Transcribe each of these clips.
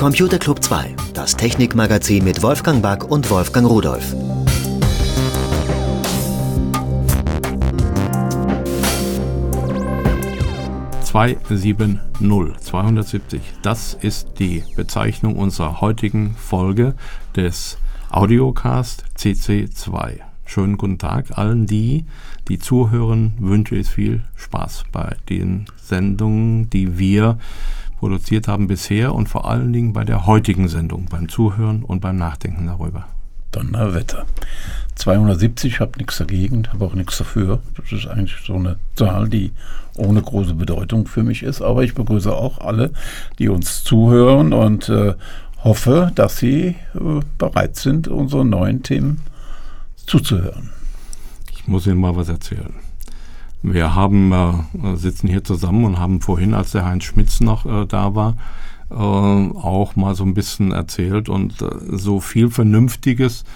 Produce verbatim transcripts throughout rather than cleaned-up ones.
Computer Club zwei, das Technikmagazin mit Wolfgang Back und Wolfgang Rudolph. zweihundertsiebzig, zweihundertsiebzig, das ist die Bezeichnung unserer heutigen Folge des Audiocast C C zwei. Schönen guten Tag allen die, die zuhören, wünsche ich viel Spaß bei den Sendungen, die wir produziert haben bisher und vor allen Dingen bei der heutigen Sendung, beim Zuhören und beim Nachdenken darüber. Donnerwetter. zweihundertsiebzig, ich habe nichts dagegen, habe auch nichts dafür. Das ist eigentlich so eine Zahl, die ohne große Bedeutung für mich ist. Aber ich begrüße auch alle, die uns zuhören und äh, hoffe, dass sie äh, bereit sind, unseren neuen Themen zuzuhören. Ich muss Ihnen mal was erzählen. Wir haben äh, sitzen hier zusammen und haben vorhin, als der Heinz Schmitz noch äh, da war, äh, auch mal so ein bisschen erzählt und äh, so viel Vernünftiges.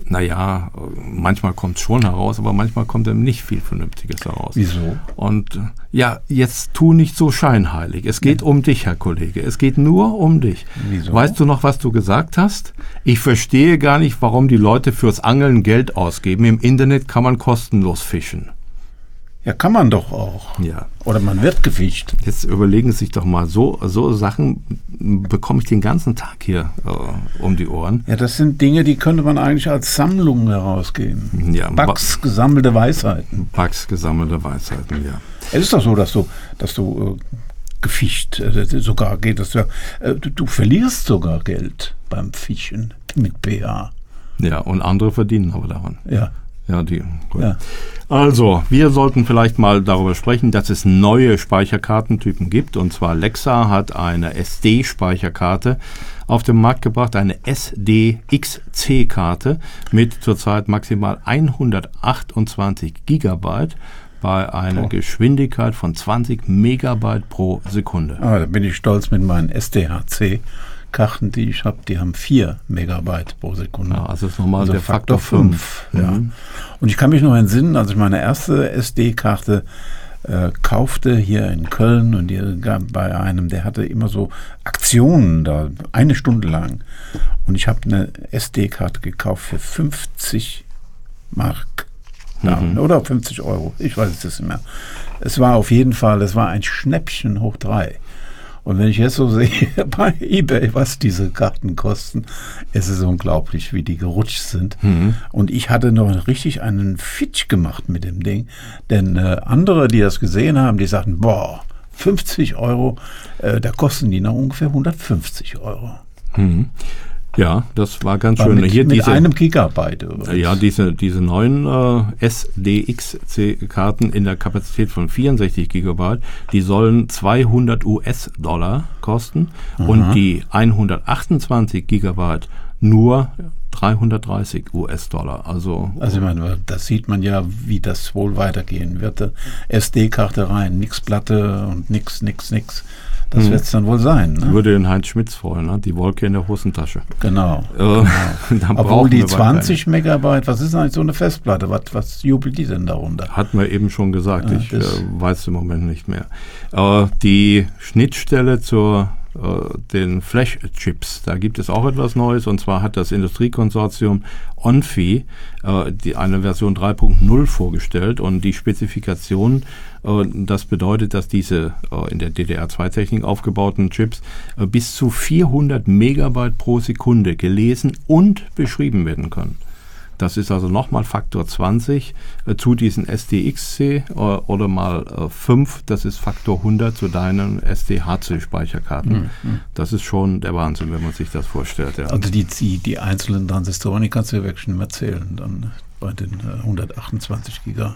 Naja, manchmal kommt es schon heraus, aber manchmal kommt eben nicht viel Vernünftiges heraus. Wieso? Und äh, ja, jetzt tu nicht so scheinheilig. Es geht ja um dich, Herr Kollege. Es geht nur um dich. Wieso? Weißt du noch, was du gesagt hast? Ich verstehe gar nicht, warum die Leute fürs Angeln Geld ausgeben. Im Internet kann man kostenlos fischen. Ja, kann man doch auch. Ja. Oder man wird gefischt. Jetzt überlegen Sie sich doch mal, so, so Sachen bekomme ich den ganzen Tag hier äh, um die Ohren. Ja, das sind Dinge, die könnte man eigentlich als Sammlung herausgeben. Ja, Backs ba- gesammelte Weisheiten. Backs gesammelte Weisheiten, ja. Es ist doch so, dass du, dass du äh, gefischt, äh, sogar geht das ja, äh, du, du verlierst sogar Geld beim Fischen mit P A. Ja, und andere verdienen aber daran. Ja. Ja, die. Gut. Ja. Also, wir sollten vielleicht mal darüber sprechen, dass es neue Speicherkartentypen gibt. Und zwar Lexa hat eine S D-Speicherkarte auf den Markt gebracht, eine S D X C-Karte mit zurzeit maximal hundertachtundzwanzig Gigabyte bei einer oh. Geschwindigkeit von zwanzig Megabyte pro Sekunde. Ah, da bin ich stolz mit meinen S D H C. Karten, die ich habe, die haben vier Megabyte pro Sekunde. Ja, also ist normal also der Faktor fünf. Ja. Mhm. Und ich kann mich noch entsinnen, als ich meine erste S D-Karte äh, kaufte hier in Köln und die gab bei einem, der hatte immer so Aktionen da, eine Stunde lang. Und ich habe eine S D-Karte gekauft für fünfzig Mark. Ja, mhm. Oder fünfzig Euro, ich weiß es nicht mehr. Es war auf jeden Fall, es war ein Schnäppchen hoch drei. Und wenn ich jetzt so sehe bei eBay, was diese Karten kosten, es ist unglaublich, wie die gerutscht sind. Mhm. Und ich hatte noch richtig einen Fitch gemacht mit dem Ding. Denn äh, andere, die das gesehen haben, die sagten, boah, fünfzig Euro, äh, da kosten die noch ungefähr hundertfünfzig Euro. Mhm. Ja, das war ganz war schön. Mit, Hier mit diese, einem Gigabyte. Übrigens. Ja, diese, diese neuen äh, S D X C-Karten in der Kapazität von vierundsechzig Gigabyte, die sollen zweihundert US-Dollar kosten. Aha. Und die hundertachtundzwanzig Gigabyte nur dreihundertdreißig US-Dollar. Also, also ich meine, das sieht man ja, wie das wohl weitergehen wird. S D-Karte rein, nix Platte und nix, nix, nix. Das hm. wird es dann wohl sein. Ne? Würde den Heinz Schmitz freuen, ne? Die Wolke in der Hosentasche. Genau. Äh, genau. Obwohl die zwanzig Megabyte, was ist eigentlich so eine Festplatte? Was, was jubelt die denn darunter? Hatten wir eben schon gesagt, ja, ich äh, weiß im Moment nicht mehr. Äh, die Schnittstelle zur äh, den Flash-Chips, da gibt es auch etwas Neues, und zwar hat das Industriekonsortium ONFI äh, die, eine Version drei Punkt null vorgestellt, und die Spezifikation, äh, das bedeutet, dass diese äh, in der D D R zwei Technik aufgebauten Chips äh, bis zu vierhundert Megabyte pro Sekunde gelesen und beschrieben werden können. Das ist also nochmal Faktor zwanzig äh, zu diesen S D X C äh, oder mal äh, fünf, das ist Faktor hundert zu deinen S D H C-Speicherkarten. Mhm. Das ist schon der Wahnsinn, wenn man sich das vorstellt. Ja. Also die, die, die einzelnen Transistoren, die kannst du ja wirklich nicht mehr zählen, dann bei den äh, hundertachtundzwanzig Gigabyte.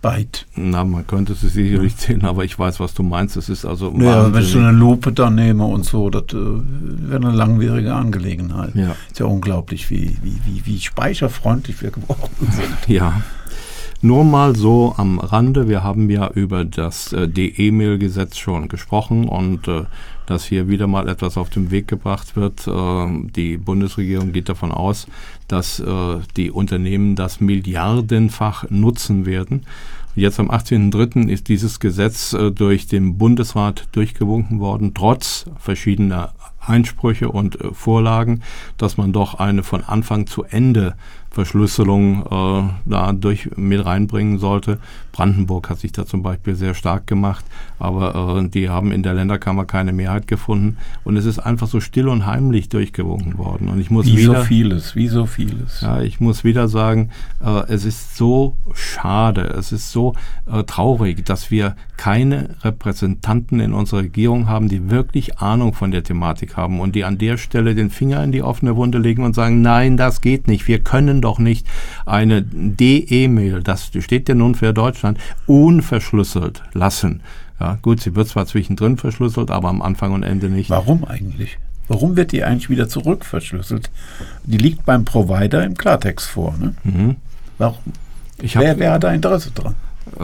Na, man könnte es sicherlich zählen, aber ich weiß, was du meinst. Das ist also ja, wenn ich so eine Lupe da nehme und so, das äh, wäre eine langwierige Angelegenheit. Ja. Ist ja unglaublich, wie, wie, wie, wie speicherfreundlich wir geworden sind. Ja. Nur mal so am Rande, wir haben ja über das äh, D E-Mail-Gesetz schon gesprochen und äh, dass hier wieder mal etwas auf den Weg gebracht wird. Äh, die Bundesregierung geht davon aus, dass äh, die Unternehmen das milliardenfach nutzen werden. Jetzt am achtzehnten dritten ist dieses Gesetz äh, durch den Bundesrat durchgewunken worden, trotz verschiedener Einsprüche und äh, Vorlagen, dass man doch eine von Anfang zu Ende Verschlüsselung äh, da durch mit reinbringen sollte. Brandenburg hat sich da zum Beispiel sehr stark gemacht, aber äh, die haben in der Länderkammer keine Mehrheit gefunden und es ist einfach so still und heimlich durchgewunken worden. Und ich muss wie wieder, so vieles, wie so vieles. Ja, ich muss wieder sagen, äh, es ist so schade, es ist so äh, traurig, dass wir keine Repräsentanten in unserer Regierung haben, die wirklich Ahnung von der Thematik haben und die an der Stelle den Finger in die offene Wunde legen und sagen, nein, das geht nicht, wir können doch nicht eine D E-Mail, das steht ja nun für Deutschland, unverschlüsselt lassen. Ja, gut, sie wird zwar zwischendrin verschlüsselt, aber am Anfang und Ende nicht. Warum eigentlich? Warum wird die eigentlich wieder zurück verschlüsselt? Die liegt beim Provider im Klartext vor. Ne? Mhm. Warum? Ich hab, wer, wer hat da Interesse dran?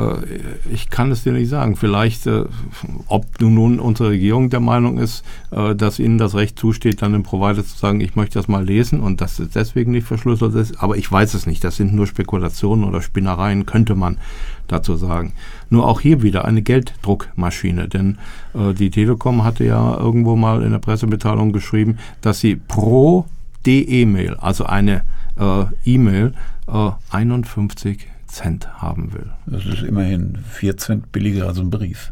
Ich kann es dir nicht sagen. Vielleicht, äh, ob nun unsere Regierung der Meinung ist, äh, dass ihnen das Recht zusteht, dann dem Provider zu sagen, ich möchte das mal lesen und dass es deswegen nicht verschlüsselt ist. Aber ich weiß es nicht. Das sind nur Spekulationen oder Spinnereien, könnte man dazu sagen. Nur auch hier wieder eine Gelddruckmaschine. Denn äh, die Telekom hatte ja irgendwo mal in der Pressemitteilung geschrieben, dass sie pro D E-Mail, also eine äh, E-Mail, äh, einundfünfzig Cent haben will. Das ist immerhin vier Cent billiger als ein Brief.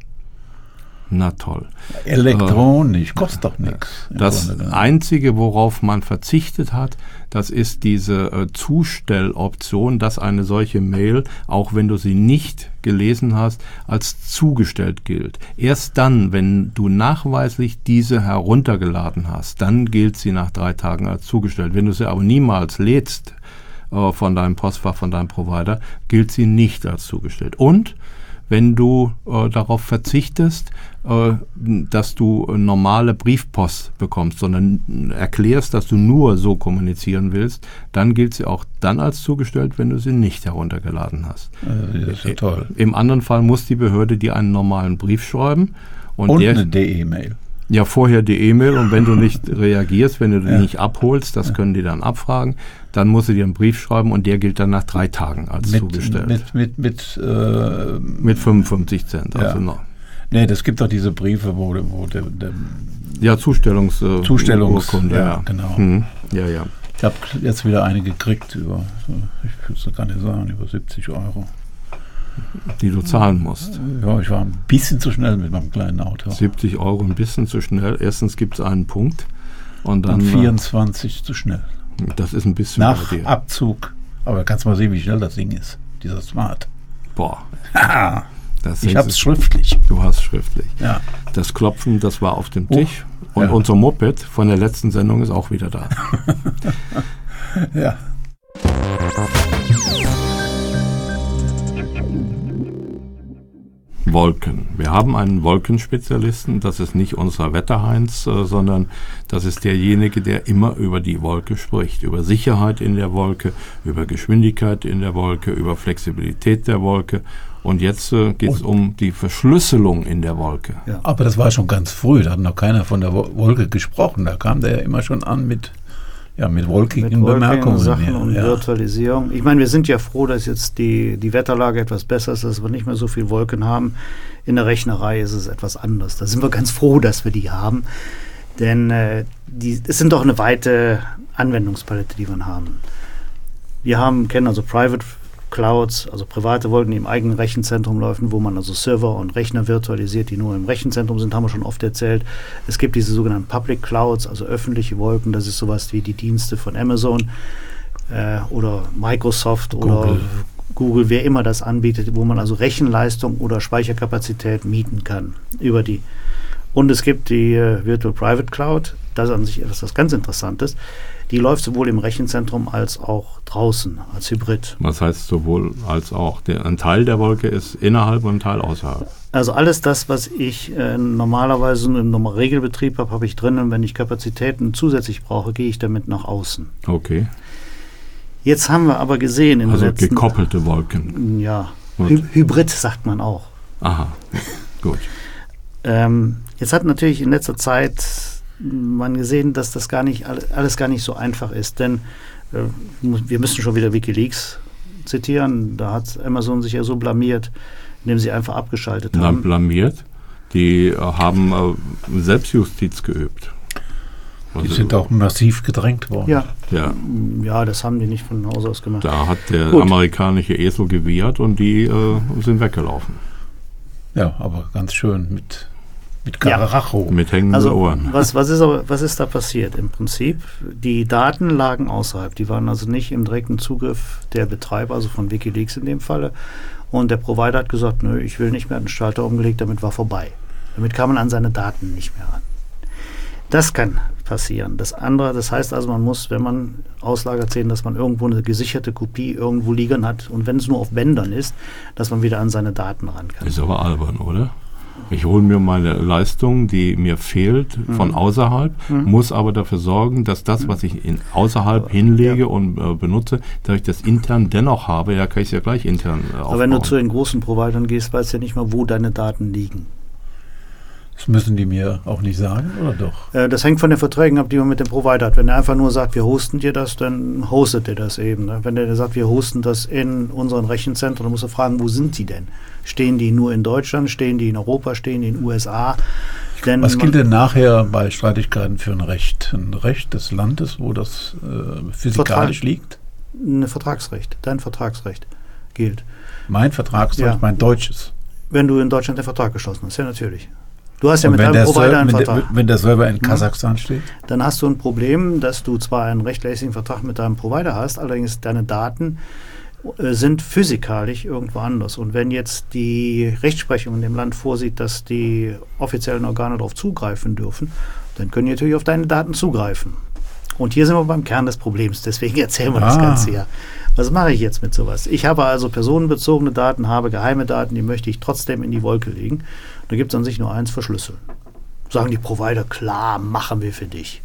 Na toll. Elektronisch, äh, kostet doch nichts. Das Einzige, worauf man verzichtet hat, das ist diese äh, Zustelloption, dass eine solche Mail, auch wenn du sie nicht gelesen hast, als zugestellt gilt. Erst dann, wenn du nachweislich diese heruntergeladen hast, dann gilt sie nach drei Tagen als zugestellt. Wenn du sie aber niemals lädst, von deinem Postfach, von deinem Provider, gilt sie nicht als zugestellt. Und wenn du äh, darauf verzichtest, äh, dass du normale Briefpost bekommst, sondern erklärst, dass du nur so kommunizieren willst, dann gilt sie auch dann als zugestellt, wenn du sie nicht heruntergeladen hast. Also das ist ja toll. Im anderen Fall muss die Behörde dir einen normalen Brief schreiben. Und, und der, eine D E-Mail. Ja, vorher die E-Mail und wenn du nicht reagierst, wenn du die ja. nicht abholst, das ja. können die dann abfragen, dann musst du dir einen Brief schreiben und der gilt dann nach drei Tagen als mit, zugestellt. Mit, mit, mit, äh, mit fünfundfünfzig Cent. Ja. Also noch. Nee, das gibt doch diese Briefe, wo, wo der, der ja, Zustellungs, äh, Zustellungs Urkunde, ja, ja. genau. Hm. Ja, ja. Ich habe jetzt wieder eine gekriegt über, ich will es gar nicht sagen, über siebzig Euro. Die du zahlen musst. Ja, ich war ein bisschen zu schnell mit meinem kleinen Auto. siebzig Euro ein bisschen zu schnell. Erstens gibt es einen Punkt. Und dann und vierundzwanzig zu schnell. Das ist ein bisschen nach Abzug. Aber kannst mal sehen, wie schnell das Ding ist. Dieser Smart. Boah. Das ich habe es schriftlich. Du hast schriftlich. Ja. Das Klopfen, das war auf dem Tisch. Oh, und ja. unser Moped von der letzten Sendung ist auch wieder da. Ja. Wolken. Wir haben einen Wolkenspezialisten, das ist nicht unser Wetterheinz, äh, sondern das ist derjenige, der immer über die Wolke spricht, über Sicherheit in der Wolke, über Geschwindigkeit in der Wolke, über Flexibilität der Wolke. Und jetzt äh, geht es um die Verschlüsselung in der Wolke. Ja, aber das war schon ganz früh, da hat noch keiner von der Wolke gesprochen, da kam der ja immer schon an mit Ja, mit wolkigen mit wolkigen Bemerkungen. Sachen ja. und ja. Virtualisierung. Ich meine, wir sind ja froh, dass jetzt die, die Wetterlage etwas besser ist, dass wir nicht mehr so viel Wolken haben. In der Rechnerei ist es etwas anders. Da sind wir ganz froh, dass wir die haben. Denn äh, die, es sind doch eine weite Anwendungspalette, die wir haben. Wir haben, kennen also Private Clouds, also private Wolken, die im eigenen Rechenzentrum laufen, wo man also Server und Rechner virtualisiert, die nur im Rechenzentrum sind, haben wir schon oft erzählt. Es gibt diese sogenannten Public Clouds, also öffentliche Wolken, das ist sowas wie die Dienste von Amazon äh, oder Microsoft Google. oder Google, wer immer das anbietet, wo man also Rechenleistung oder Speicherkapazität mieten kann über die. Und es gibt die äh, Virtual Private Cloud, das ist an sich etwas, was ganz Interessantes. Die läuft sowohl im Rechenzentrum als auch draußen, als Hybrid. Was heißt sowohl als auch? Der, ein Teil der Wolke ist innerhalb und ein Teil außerhalb. Also alles das, was ich äh, normalerweise im normalen Regelbetrieb habe, habe ich drin. Und wenn ich Kapazitäten zusätzlich brauche, gehe ich damit nach außen. Okay. Jetzt haben wir aber gesehen in Also den letzten... gekoppelte Wolken. Ja, Gut. Hy- Hybrid sagt man auch. Aha, gut. Ähm, jetzt hat natürlich in letzter Zeit man gesehen, dass das gar nicht alles gar nicht so einfach ist, denn äh, wir müssen schon wieder WikiLeaks zitieren, da hat Amazon sich ja so blamiert, indem sie einfach abgeschaltet Na, haben. blamiert? Die äh, haben äh, Selbstjustiz geübt. Die Also, sind auch massiv gedrängt worden. Ja, ja, ja, das haben die nicht von Haus aus gemacht. da hat der Gut. amerikanische Esel gewehrt und die äh, sind weggelaufen. Ja, aber ganz schön mit, mit Ja. Karacho. Mit hängenden Also Ohren. was, was, ist aber, was ist da passiert? Im Prinzip, die Daten lagen außerhalb. Die waren also nicht im direkten Zugriff der Betreiber, also von WikiLeaks in dem Falle. Und der Provider hat gesagt, nö, ich will nicht mehr, einen Schalter umgelegt, damit war vorbei. Damit kam man an seine Daten nicht mehr ran. Das kann passieren. Das andere, das heißt also, man muss, wenn man auslagert, sehen, dass man irgendwo eine gesicherte Kopie irgendwo liegen hat und wenn es nur auf Bändern ist, dass man wieder an seine Daten ran kann. Ist aber albern, oder? Ich hole mir meine Leistung, die mir fehlt, Mhm. von außerhalb, Mhm. muss aber dafür sorgen, dass das, was ich in außerhalb hinlege Ja. und äh, benutze, dass ich das intern dennoch habe, ja, kann ich es ja gleich intern äh, aufbauen. Aber wenn du zu den großen Providern gehst, weißt du ja nicht mal, wo deine Daten liegen. Das müssen die mir auch nicht sagen, oder doch? Äh, Das hängt von den Verträgen ab, die man mit dem Provider hat. Wenn er einfach nur sagt, wir hosten dir das, dann hostet er das eben. Ne? Wenn der sagt, wir hosten das in unseren Rechenzentren, dann musst du fragen, wo sind die denn? Stehen die nur in Deutschland, stehen die in Europa, stehen die in den U S A? Denn Was man- gilt denn nachher bei Streitigkeiten für ein Recht? Ein Recht des Landes, wo das äh, physikalisch Vertrag. liegt? Ein Vertragsrecht, dein Vertragsrecht gilt. Mein Vertragsrecht, Ja. mein deutsches. Wenn du in Deutschland den Vertrag geschlossen hast, ja natürlich. Du hast ja Und mit wenn deinem der, Provider Server, einen wenn, Vertrag. der, wenn der Server in Mhm. Kasachstan steht? Dann hast du ein Problem, dass du zwar einen rechtmäßigen Vertrag mit deinem Provider hast, allerdings deine Daten äh, sind physikalisch irgendwo anders. Und wenn jetzt die Rechtsprechung in dem Land vorsieht, dass die offiziellen Organe darauf zugreifen dürfen, dann können die natürlich auf deine Daten zugreifen. Und hier sind wir beim Kern des Problems, deswegen erzählen wir das Ah. Ganze ja. Was mache ich jetzt mit sowas? Ich habe also personenbezogene Daten, habe geheime Daten, die möchte ich trotzdem in die Wolke legen. Da gibt es an sich nur eins, verschlüsseln. Sagen die Provider, klar, machen wir für dich.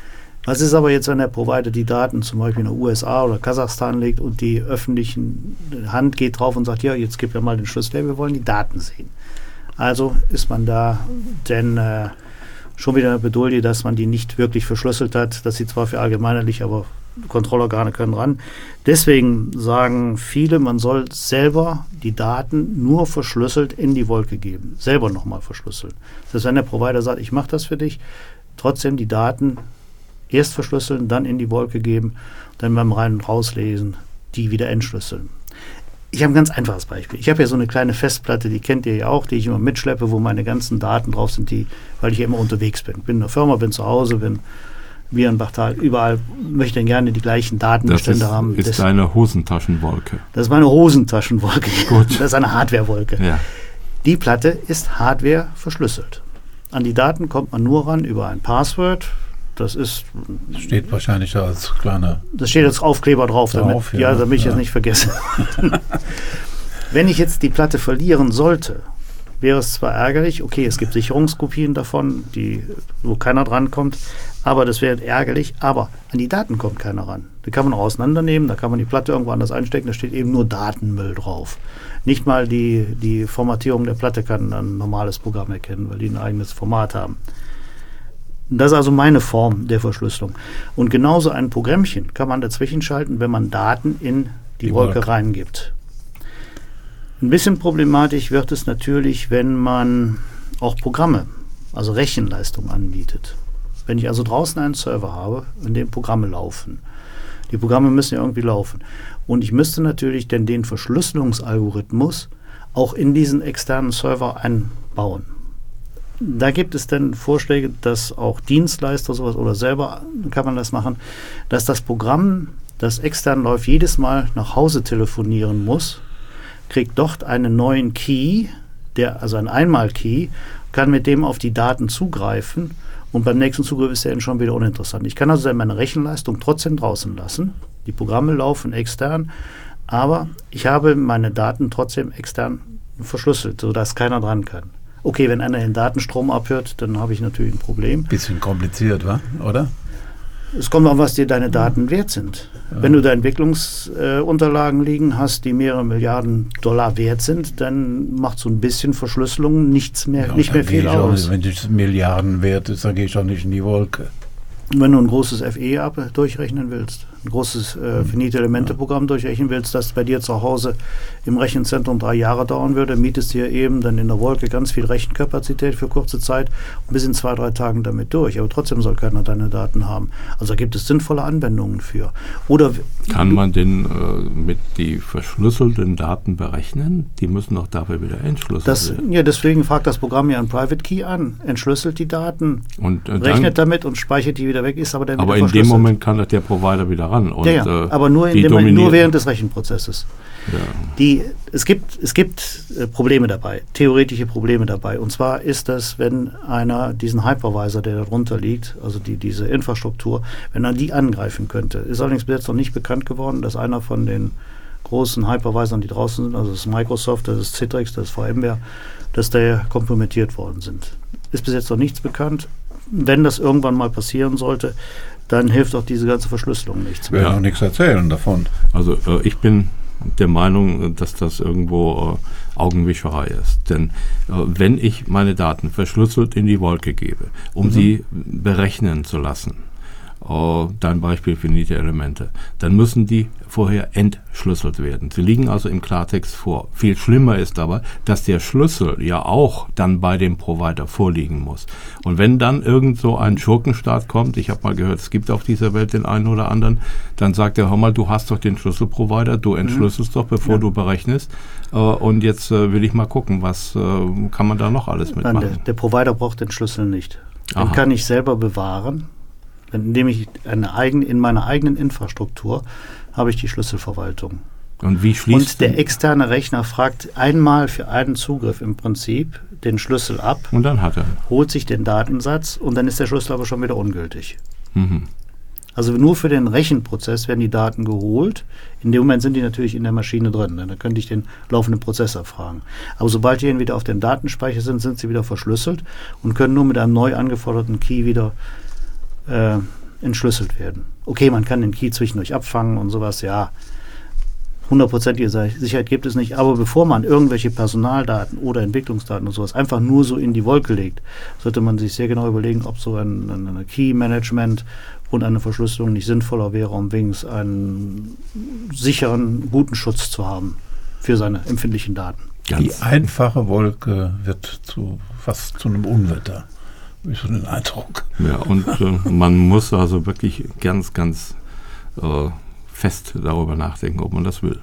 Was ist aber jetzt, wenn der Provider die Daten zum Beispiel in den U S A oder Kasachstan legt und die öffentlichen Hand geht drauf und sagt, ja, jetzt gib mir mal den Schlüssel her, wir wollen die Daten sehen. Also ist man da denn äh, schon wieder beduldig, dass man die nicht wirklich verschlüsselt hat. Das sieht zwar für allgemeinerlich, aber Kontrollorgane können ran. Deswegen sagen viele, man soll selber die Daten nur verschlüsselt in die Wolke geben. Selber nochmal verschlüsseln. Das heißt, wenn der Provider sagt, ich mache das für dich, trotzdem die Daten erst verschlüsseln, dann in die Wolke geben, dann beim Rein- und Rauslesen die wieder entschlüsseln. Ich habe ein ganz einfaches Beispiel. Ich habe ja so eine kleine Festplatte, die kennt ihr ja auch, die ich immer mitschleppe, wo meine ganzen Daten drauf sind, die, weil ich ja immer unterwegs bin. Bin in der Firma, bin zu Hause, bin wir in Bachtal, überall möchte ich gerne die gleichen Das Datenbestände ist, haben. ist Das, deine Hosentaschenwolke. das ist meine Hosentaschenwolke. Gut. Das ist eine Hardwarewolke. Ja. Die Platte ist Hardware verschlüsselt. An die Daten kommt man nur ran über ein Passwort. Das ist, Steht wahrscheinlich da als kleiner. das steht als Aufkleber drauf, damit, Drauf, ja, ja. damit ich Ja. das nicht vergesse. Wenn ich jetzt die Platte verlieren sollte, wäre es zwar ärgerlich, okay, es gibt Sicherungskopien davon, die, wo keiner drankommt, aber das wäre ärgerlich, aber an die Daten kommt keiner ran. Die kann man auch auseinandernehmen, da kann man die Platte irgendwo anders einstecken, da steht eben nur Datenmüll drauf. Nicht mal die, die Formatierung der Platte kann ein normales Programm erkennen, weil die ein eigenes Format haben. Das ist also meine Form der Verschlüsselung. Und genauso ein Programmchen kann man dazwischen schalten, wenn man Daten in die, Die Wolke Wolke. reingibt. Ein bisschen problematisch wird es natürlich, wenn man auch Programme, also Rechenleistung anbietet. Wenn ich also draußen einen Server habe, in dem Programme laufen. Die Programme müssen ja irgendwie laufen. Und ich müsste natürlich denn den Verschlüsselungsalgorithmus auch in diesen externen Server einbauen. Da gibt es dann Vorschläge, dass auch Dienstleister sowas oder selber kann man das machen, dass das Programm, das extern läuft, jedes Mal nach Hause telefonieren muss, kriegt dort einen neuen Key, der, also ein Einmal-Key, kann mit dem auf die Daten zugreifen und beim nächsten Zugriff ist der dann schon wieder uninteressant. Ich kann also dann meine Rechenleistung trotzdem draußen lassen. Die Programme laufen extern, aber ich habe meine Daten trotzdem extern verschlüsselt, sodass keiner dran kann. Okay, wenn einer den Datenstrom abhört, dann habe ich natürlich ein Problem. Bisschen kompliziert, wa? Oder? Es kommt auch, was dir deine Daten wert sind. Ja. Wenn du da Entwicklungsunterlagen äh, liegen hast, die mehrere Milliarden Dollar wert sind, dann macht so ein bisschen Verschlüsselung nichts mehr, ja, nicht mehr viel aus. Nicht, wenn es Milliarden wert ist, dann gehe ich auch nicht in die Wolke. Wenn du ein großes F E ab durchrechnen willst, ein großes äh, Finite-Elemente-Programm durchrechnen willst, das bei dir zu Hause im Rechenzentrum drei Jahre dauern würde, mietest dir eben dann in der Wolke ganz viel Rechenkapazität für kurze Zeit und bis in zwei, drei Tagen damit durch. Aber trotzdem soll keiner deine Daten haben. Also da gibt es sinnvolle Anwendungen für. Oder kann man denn äh, mit die verschlüsselten Daten berechnen? Die müssen doch dafür wieder entschlüsselt das, werden. Ja, deswegen fragt das Programm ja einen Private Key an, entschlüsselt die Daten, und, äh, rechnet dann, damit und speichert die wieder weg, ist aber dann aber wieder in dem Moment kann das der Provider wieder ran. Und, ja, ja, äh, aber nur, in dem, nur während des Rechenprozesses. Ja. Die, es gibt, es gibt äh, Probleme dabei, theoretische Probleme dabei. Und zwar ist das, wenn einer diesen Hypervisor, der darunter liegt, also die, diese Infrastruktur, wenn er die angreifen könnte. Ist allerdings bis jetzt noch nicht bekannt geworden, dass einer von den großen Hypervisoren, die draußen sind, also das ist Microsoft, das ist Citrix, das ist VMware, dass der kompromittiert worden sind. Ist bis jetzt noch nichts bekannt. Wenn das irgendwann mal passieren sollte, dann hilft auch diese ganze Verschlüsselung nichts mehr. Ich will auch nichts erzählen davon. Also äh, ich bin der Meinung, dass das irgendwo äh, Augenwischerei ist. Denn äh, wenn ich meine Daten verschlüsselt in die Wolke gebe, um mhm. sie berechnen zu lassen, äh, dein Beispiel finite Elemente, dann müssen die vorher entschlüsselt werden. Sie liegen also im Klartext vor. Viel schlimmer ist aber, dass der Schlüssel ja auch dann bei dem Provider vorliegen muss. Und wenn dann irgend so ein Schurkenstaat kommt, ich habe mal gehört, es gibt auf dieser Welt den einen oder anderen, dann sagt er, hör mal, du hast doch den Schlüsselprovider, du entschlüsselst mhm. doch, bevor ja. du berechnest. Äh, und jetzt äh, will ich mal gucken, was äh, kann man da noch alles mitmachen. Nein, der, der Provider braucht den Schlüssel nicht. Den Aha. kann ich selber bewahren, indem ich eine eigen, in meiner eigenen Infrastruktur habe ich die Schlüsselverwaltung. Und wie schließt Und der externe Rechner fragt einmal für einen Zugriff im Prinzip den Schlüssel ab. Und dann hat er. Holt sich den Datensatz und dann ist der Schlüssel aber schon wieder ungültig. Mhm. Also nur für den Rechenprozess werden die Daten geholt. In dem Moment sind die natürlich in der Maschine drin. Da könnte ich den laufenden Prozessor fragen. Aber sobald die wieder auf dem Datenspeicher sind, sind sie wieder verschlüsselt und können nur mit einem neu angeforderten Key wieder äh, entschlüsselt werden. Okay, man kann den Key zwischendurch abfangen und sowas, ja. hundertprozentige Sicherheit gibt es nicht, aber bevor man irgendwelche Personaldaten oder Entwicklungsdaten und sowas einfach nur so in die Wolke legt, sollte man sich sehr genau überlegen, ob so ein, ein Key-Management und eine Verschlüsselung nicht sinnvoller wäre, um wenigstens einen sicheren, guten Schutz zu haben für seine empfindlichen Daten. Ganz die einfache Wolke wird zu fast zu einem Unwetter. Habe ich so den Eindruck. Ja, und äh, man muss also wirklich ganz, ganz äh, fest darüber nachdenken, ob man das will.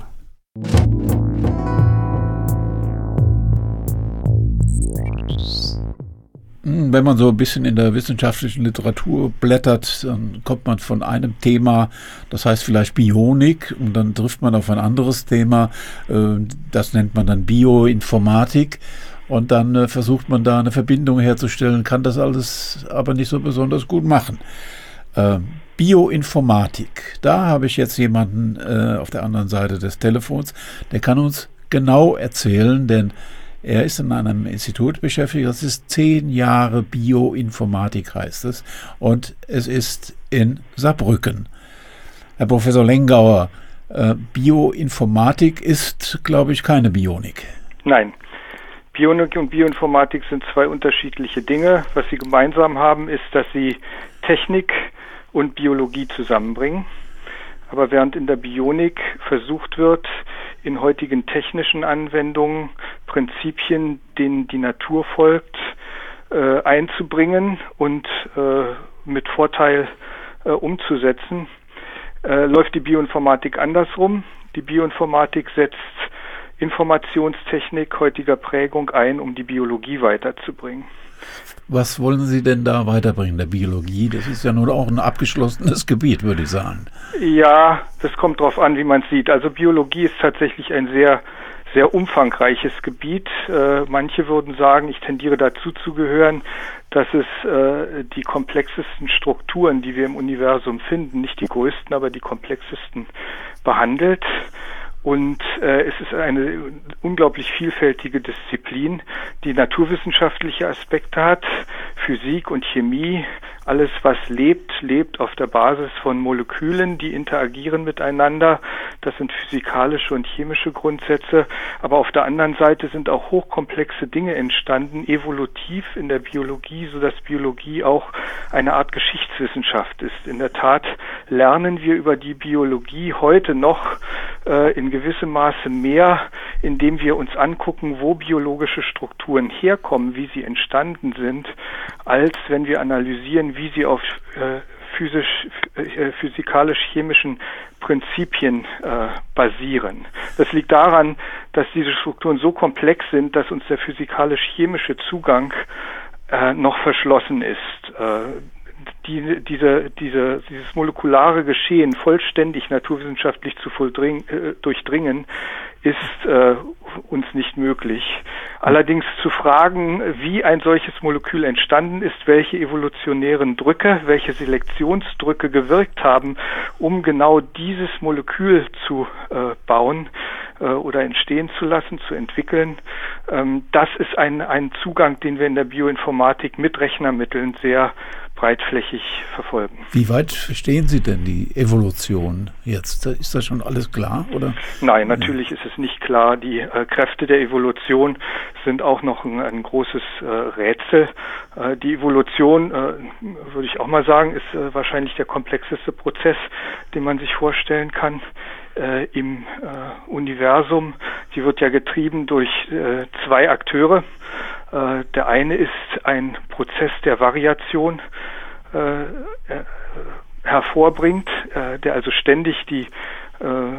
Wenn man so ein bisschen in der wissenschaftlichen Literatur blättert, dann kommt man von einem Thema, das heißt vielleicht Bionik, und dann trifft man auf ein anderes Thema, das nennt man dann Bioinformatik. Und dann äh, versucht man da eine Verbindung herzustellen, kann das alles aber nicht so besonders gut machen. Äh, Bioinformatik, da habe ich jetzt jemanden äh, auf der anderen Seite des Telefons, der kann uns genau erzählen, denn er ist in einem Institut beschäftigt, das ist zehn Jahre Bioinformatik heißt es, und es ist in Saarbrücken. Herr Professor Lengauer, äh, Bioinformatik ist, glaube ich, keine Bionik. Nein. Bionik und Bioinformatik sind zwei unterschiedliche Dinge. Was sie gemeinsam haben, ist, dass sie Technik und Biologie zusammenbringen. Aber während in der Bionik versucht wird, in heutigen technischen Anwendungen Prinzipien, denen die Natur folgt, äh, einzubringen und äh, mit Vorteil äh, umzusetzen, äh, läuft die Bioinformatik andersrum. Die Bioinformatik setzt Informationstechnik heutiger Prägung ein, um die Biologie weiterzubringen. Was wollen Sie denn da weiterbringen, der Biologie? Das ist ja nun auch ein abgeschlossenes Gebiet, würde ich sagen. Ja, das kommt drauf an, wie man es sieht. Also Biologie ist tatsächlich ein sehr, sehr umfangreiches Gebiet. Äh, manche würden sagen, ich tendiere dazu zu gehören, dass es äh, die komplexesten Strukturen, die wir im Universum finden, nicht die größten, aber die komplexesten behandelt. Und äh, es ist eine unglaublich vielfältige Disziplin, die naturwissenschaftliche Aspekte hat, Physik und Chemie, Alles, was lebt, lebt auf der Basis von Molekülen, die interagieren miteinander. Das sind physikalische und chemische Grundsätze. Aber auf der anderen Seite sind auch hochkomplexe Dinge entstanden, evolutiv in der Biologie, sodass Biologie auch eine Art Geschichtswissenschaft ist. In der Tat lernen wir über die Biologie heute noch äh, in gewissem Maße mehr, indem wir uns angucken, wo biologische Strukturen herkommen, wie sie entstanden sind, als wenn wir analysieren, wie sie auf äh, physisch, äh, physikalisch-chemischen Prinzipien äh, basieren. Das liegt daran, dass diese Strukturen so komplex sind, dass uns der physikalisch-chemische Zugang äh, noch verschlossen ist. Äh, die, diese, diese, dieses molekulare Geschehen vollständig naturwissenschaftlich zu vollbringen, äh, durchdringen, ist äh, uns nicht möglich. Allerdings zu fragen, wie ein solches Molekül entstanden ist, welche evolutionären Drücke, welche Selektionsdrücke gewirkt haben, um genau dieses Molekül zu äh, bauen äh, oder entstehen zu lassen, zu entwickeln, ähm, das ist ein, ein Zugang, den wir in der Bioinformatik mit Rechnermitteln sehr breitflächig verfolgen. Wie weit verstehen Sie denn die Evolution jetzt? Ist das schon alles klar, oder? Nein, natürlich ist es nicht klar. Die äh, Kräfte der Evolution sind auch noch ein, ein großes äh, Rätsel. Äh, die Evolution, äh, würde ich auch mal sagen, ist äh, wahrscheinlich der komplexeste Prozess, den man sich vorstellen kann äh, im äh, Universum. Die wird ja getrieben durch äh, zwei Akteure. Äh, der eine ist ein Prozess der Variation äh, äh, hervorbringt, äh, der also ständig die äh,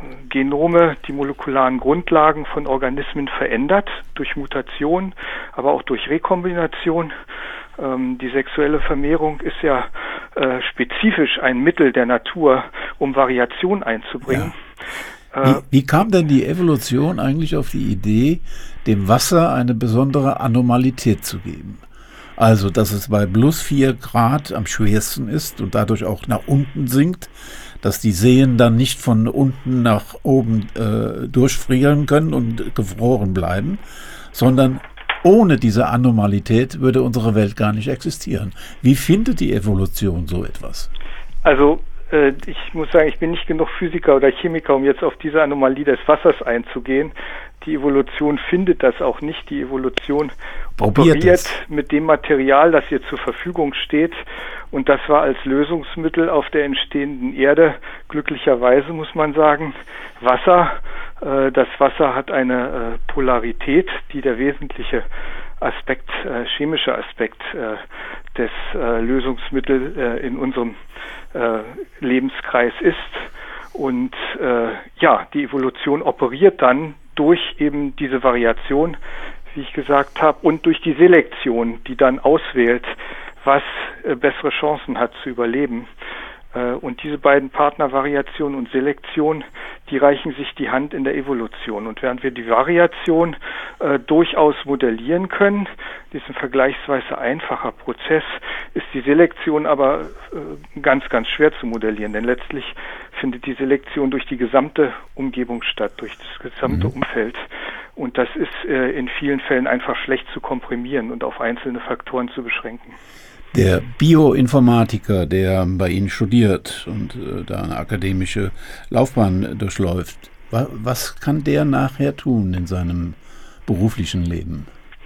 Genome, die molekularen Grundlagen von Organismen verändert, durch Mutation, aber auch durch Rekombination. Ähm, die sexuelle Vermehrung ist ja äh, spezifisch ein Mittel der Natur, um Variation einzubringen. Ja. Wie, wie kam denn die Evolution eigentlich auf die Idee, dem Wasser eine besondere Anormalität zu geben? Also, dass es bei plus vier Grad am schwersten ist und dadurch auch nach unten sinkt, dass die Seen dann nicht von unten nach oben äh, durchfrieren können und gefroren bleiben, sondern ohne diese Anormalität würde unsere Welt gar nicht existieren. Wie findet die Evolution so etwas? Also äh, ich muss sagen, ich bin nicht genug Physiker oder Chemiker, um jetzt auf diese Anomalie des Wassers einzugehen. Die Evolution findet das auch nicht. Die Evolution Probiert operiert es. mit dem Material, das ihr zur Verfügung steht. Und das war als Lösungsmittel auf der entstehenden Erde, glücklicherweise muss man sagen, Wasser. Äh, das Wasser hat eine äh, Polarität, die der wesentliche Aspekt, äh, chemische Aspekt äh, des äh, Lösungsmittels äh, in unserem äh, Lebenskreis ist. Und äh, ja, die Evolution operiert dann durch eben diese Variation, wie ich gesagt habe, und durch die Selektion, die dann auswählt, was äh, bessere Chancen hat zu überleben. Äh, und diese beiden Partner, Variation und Selektion, die reichen sich die Hand in der Evolution. Und während wir die Variation äh, durchaus modellieren können, diesen vergleichsweise einfacher Prozess, ist die Selektion aber äh, ganz, ganz schwer zu modellieren. Denn letztlich findet die Selektion durch die gesamte Umgebung statt, durch das gesamte mhm. Umfeld. Und das ist äh, in vielen Fällen einfach schlecht zu komprimieren und auf einzelne Faktoren zu beschränken. Der Bioinformatiker, der bei Ihnen studiert und äh, da eine akademische Laufbahn durchläuft, wa- was kann der nachher tun in seinem beruflichen Leben?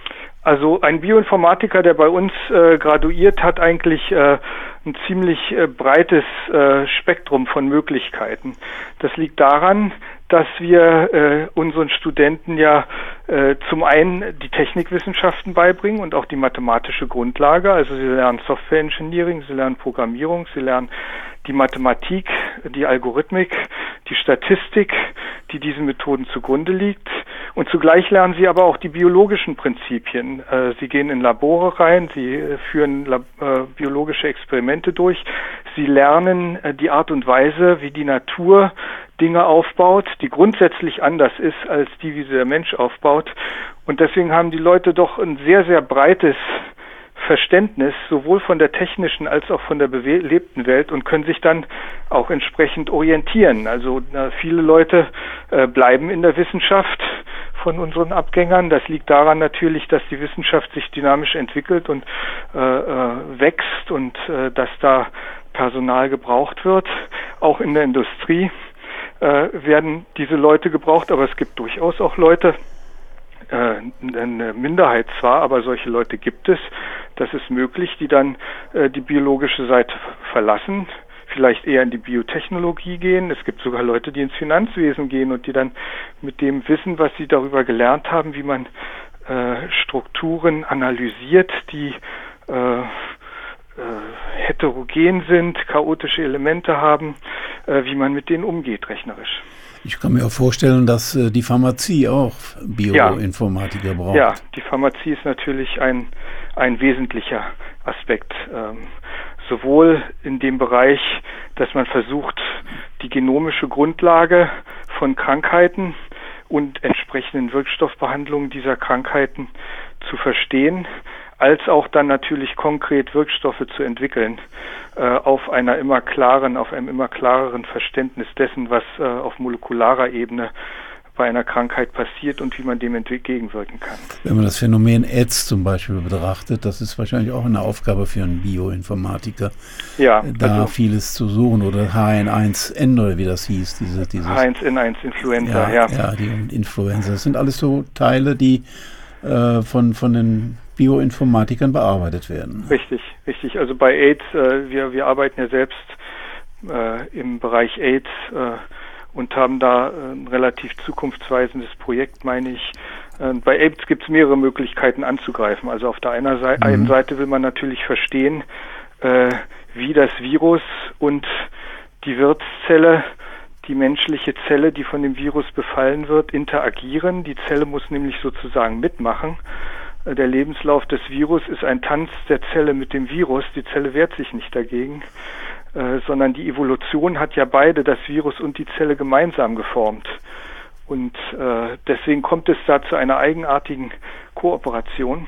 Also ein Bioinformatiker, der bei uns äh, graduiert, hat eigentlich äh, ein ziemlich äh, breites äh, Spektrum von Möglichkeiten. Das liegt daran, dass wir äh, unseren Studenten ja äh, zum einen die Technikwissenschaften beibringen und auch die mathematische Grundlage. Also sie lernen Software Engineering, sie lernen Programmierung, sie lernen die Mathematik, die Algorithmik, die Statistik, die diesen Methoden zugrunde liegt. Und zugleich lernen sie aber auch die biologischen Prinzipien. Äh, sie gehen in Labore rein, sie äh, führen Lab- äh, biologische Experimente durch. Sie lernen äh, die Art und Weise, wie die Natur Dinge aufbaut, die grundsätzlich anders ist als die, wie sie der Mensch aufbaut. Und deswegen haben die Leute doch ein sehr, sehr breites Verständnis, sowohl von der technischen als auch von der belebten Welt, und können sich dann auch entsprechend orientieren. Also na, viele Leute äh, bleiben in der Wissenschaft, von unseren Abgängern. Das liegt daran natürlich, dass die Wissenschaft sich dynamisch entwickelt und äh, äh, wächst und äh, dass da Personal gebraucht wird. Auch in der Industrie äh, werden diese Leute gebraucht, aber es gibt durchaus auch Leute, äh, eine Minderheit zwar, aber solche Leute gibt es. Das ist möglich, die dann äh, die biologische Seite verlassen, vielleicht eher in die Biotechnologie gehen. Es gibt sogar Leute, die ins Finanzwesen gehen und die dann mit dem Wissen, was sie darüber gelernt haben, wie man äh, Strukturen analysiert, die äh, äh, heterogen sind, chaotische Elemente haben, äh, wie man mit denen umgeht, rechnerisch. Ich kann mir auch vorstellen, dass äh, die Pharmazie auch Bioinformatiker ja. braucht. Ja, die Pharmazie ist natürlich ein, ein wesentlicher Aspekt. Ähm, sowohl in dem Bereich, dass man versucht, die genomische Grundlage von Krankheiten und entsprechenden Wirkstoffbehandlungen dieser Krankheiten zu verstehen, als auch dann natürlich konkret Wirkstoffe zu entwickeln, äh, auf einer immer klaren, auf einem immer klareren Verständnis dessen, was äh, auf molekularer Ebene bei einer Krankheit passiert und wie man dem entgegenwirken kann. Wenn man das Phänomen AIDS zum Beispiel betrachtet, das ist wahrscheinlich auch eine Aufgabe für einen Bioinformatiker, ja, da also vieles zu suchen, oder H N eins N oder wie das hieß. Diese, dieses, H eins N eins Influenza, ja. Ja, ja, die Influenza. Das sind alles so Teile, die äh, von, von den Bioinformatikern bearbeitet werden. Richtig, richtig. Also bei AIDS, äh, wir, wir arbeiten ja selbst äh, im Bereich AIDS äh, und haben da ein relativ zukunftsweisendes Projekt, meine ich. Äh, bei AIDS gibt es mehrere Möglichkeiten anzugreifen. Also auf der einen Seite, mhm. einen Seite will man natürlich verstehen, äh, wie das Virus und die Wirtszelle, die menschliche Zelle, die von dem Virus befallen wird, interagieren. Die Zelle muss nämlich sozusagen mitmachen. Der Lebenslauf des Virus ist ein Tanz der Zelle mit dem Virus. Die Zelle wehrt sich nicht dagegen, äh, sondern die Evolution hat ja beide, das Virus und die Zelle, gemeinsam geformt. Und äh, deswegen kommt es da zu einer eigenartigen Kooperation.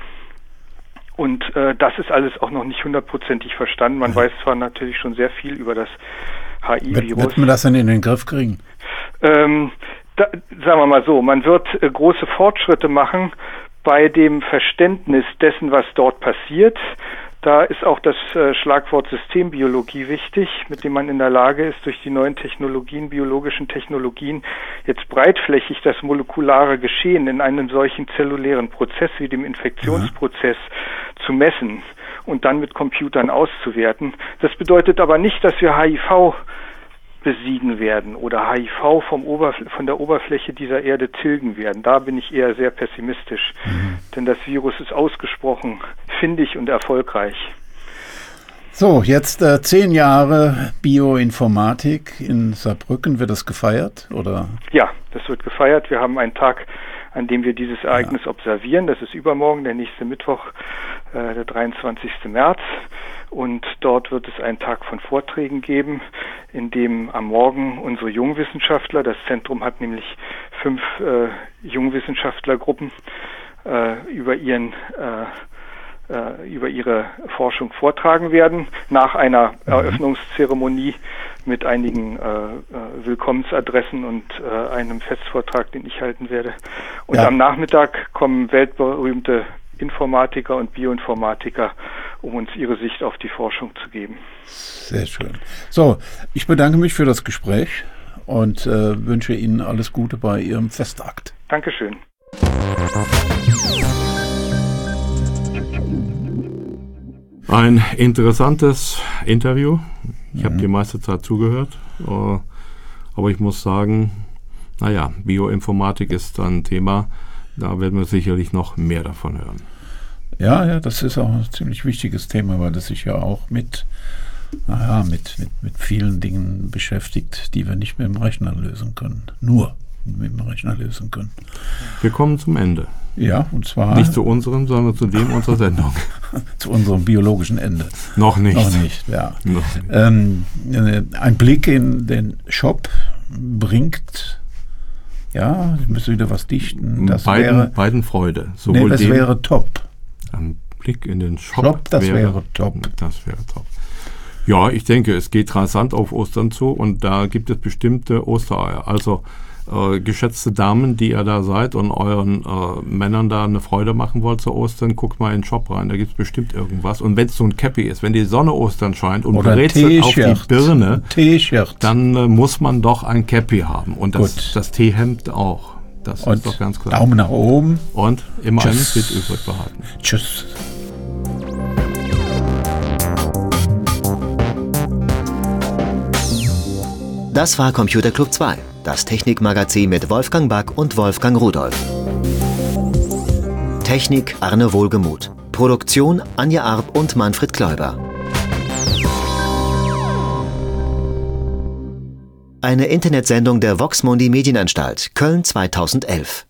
Und äh, das ist alles auch noch nicht hundertprozentig verstanden. Man weiß zwar natürlich schon sehr viel über das H I Virus. Wird, wird man das denn in den Griff kriegen? Ähm, da, sagen wir mal so, man wird äh, große Fortschritte machen bei dem Verständnis dessen, was dort passiert. Da ist auch das äh, Schlagwort Systembiologie wichtig, mit dem man in der Lage ist, durch die neuen Technologien, biologischen Technologien, jetzt breitflächig das molekulare Geschehen in einem solchen zellulären Prozess wie dem Infektionsprozess mhm. zu messen und dann mit Computern auszuwerten. Das bedeutet aber nicht, dass wir H I V besiegen werden oder H I V vom Oberfl- von der Oberfläche dieser Erde tilgen werden. Da bin ich eher sehr pessimistisch, mhm. denn das Virus ist ausgesprochen findig und erfolgreich. So, jetzt äh, zehn Jahre Bioinformatik in Saarbrücken. Wird das gefeiert, oder? Ja, das wird gefeiert. Wir haben einen Tag, an dem wir dieses Ereignis ja. observieren. Das ist übermorgen, der nächste Mittwoch, äh, der dreiundzwanzigsten März. Und dort wird es einen Tag von Vorträgen geben, in dem am Morgen unsere Jungwissenschaftler, das Zentrum hat nämlich fünf äh, Jungwissenschaftlergruppen, äh, über ihren äh, äh, über ihre Forschung vortragen werden, nach einer Eröffnungszeremonie mit einigen äh, äh, Willkommensadressen und äh, einem Festvortrag, den ich halten werde. Und ja. am Nachmittag kommen weltberühmte Informatiker und Bioinformatiker, um uns ihre Sicht auf die Forschung zu geben. Sehr schön. So, ich bedanke mich für das Gespräch und äh, wünsche Ihnen alles Gute bei Ihrem Festakt. Dankeschön. Ein interessantes Interview. Ich mhm. habe die meiste Zeit zugehört, aber ich muss sagen, naja, Bioinformatik ist ein Thema, da werden wir sicherlich noch mehr davon hören. Ja, ja, das ist auch ein ziemlich wichtiges Thema, weil das sich ja auch mit, naja, mit, mit, mit vielen Dingen beschäftigt, die wir nicht mit dem Rechner lösen können. Nur mit dem Rechner lösen können. Wir kommen zum Ende. Ja, und zwar... Nicht zu unserem, sondern zu dem unserer Sendung. Zu unserem biologischen Ende. Noch nicht. Noch nicht, ja. Noch nicht. Ähm, ein Blick in den Shop bringt... Ja, ich müsste wieder was dichten. Das beiden, wäre, beiden Freude. Sowohl nee, das dem, wäre top. Ein Blick in den Shop, Shop das wäre, wäre top. Das wäre top. Ja, ich denke, es geht rasant auf Ostern zu und da gibt es bestimmte Ostereier. Also Äh, geschätzte Damen, die ihr da seid und euren äh, Männern da eine Freude machen wollt zu Ostern, guckt mal in den Shop rein, da gibt es bestimmt irgendwas. Und wenn es so ein Cappy ist, wenn die Sonne Ostern scheint und brätselt auf die Birne, dann äh, muss man doch ein Cappy haben. Und das, das T-Hemd auch. Das und ist doch ganz klar. Daumen nach oben. Und immer einen Bit übrig behalten. Tschüss. Das war Computer Club zwei, das Technikmagazin mit Wolfgang Back und Wolfgang Rudolf. Technik Arne Wohlgemuth. Produktion Anja Arp und Manfred Kläuber. Eine Internetsendung der Vox Mundi Medienanstalt, Köln zweitausendelf.